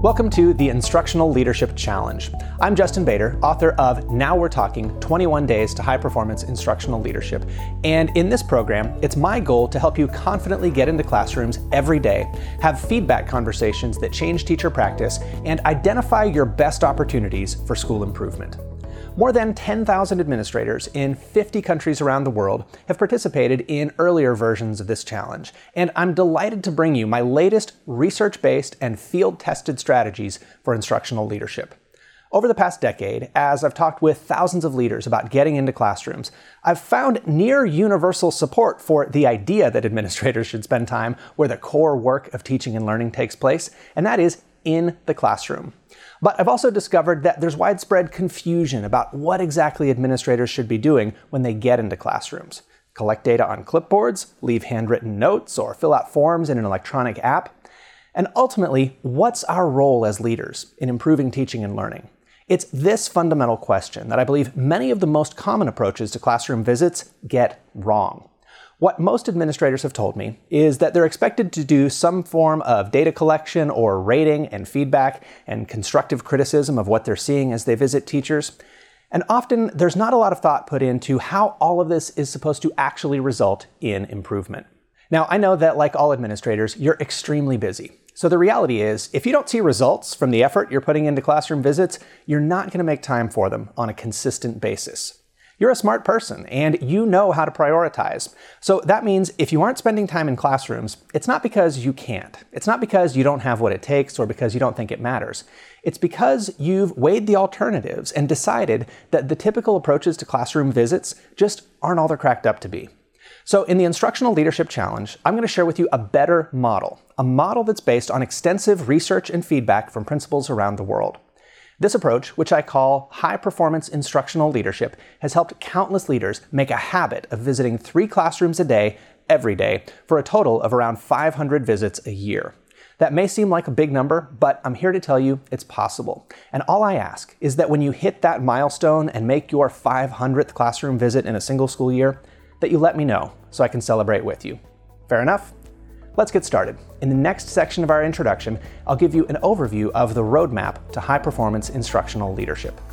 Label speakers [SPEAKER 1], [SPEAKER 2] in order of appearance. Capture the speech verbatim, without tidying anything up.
[SPEAKER 1] Welcome to the Instructional Leadership Challenge. I'm Justin Bader, author of Now We're Talking, twenty-one Days to High Performance Instructional Leadership. And in this program, it's my goal to help you confidently get into classrooms every day, have feedback conversations that change teacher practice, and identify your best opportunities for school improvement. More than ten thousand administrators in fifty countries around the world have participated in earlier versions of this challenge, and I'm delighted to bring you my latest research-based and field-tested strategies for instructional leadership. Over the past decade, as I've talked with thousands of leaders about getting into classrooms, I've found near universal support for the idea that administrators should spend time where the core work of teaching and learning takes place, and that is in the classroom. But I've also discovered that there's widespread confusion about what exactly administrators should be doing when they get into classrooms. Collect data on clipboards, leave handwritten notes, or fill out forms in an electronic app. And ultimately, what's our role as leaders in improving teaching and learning? It's this fundamental question that I believe many of the most common approaches to classroom visits get wrong. What most administrators have told me is that they're expected to do some form of data collection or rating and feedback and constructive criticism of what they're seeing as they visit teachers. And often there's not a lot of thought put into how all of this is supposed to actually result in improvement. Now, I know that like all administrators, you're extremely busy. So the reality is, if you don't see results from the effort you're putting into classroom visits, you're not going to make time for them on a consistent basis. You're a smart person, and you know how to prioritize. So that means if you aren't spending time in classrooms, it's not because you can't. It's not because you don't have what it takes or because you don't think it matters. It's because you've weighed the alternatives and decided that the typical approaches to classroom visits just aren't all they're cracked up to be. So in the Instructional Leadership Challenge, I'm going to share with you a better model, a model that's based on extensive research and feedback from principals around the world. This approach, which I call high-performance instructional leadership, has helped countless leaders make a habit of visiting three classrooms a day, every day, for a total of around five hundred visits a year. That may seem like a big number, but I'm here to tell you it's possible. And all I ask is that when you hit that milestone and make your five hundredth classroom visit in a single school year, that you let me know so I can celebrate with you. Fair enough? Let's get started. In the next section of our introduction, I'll give you an overview of the roadmap to high-performance instructional leadership.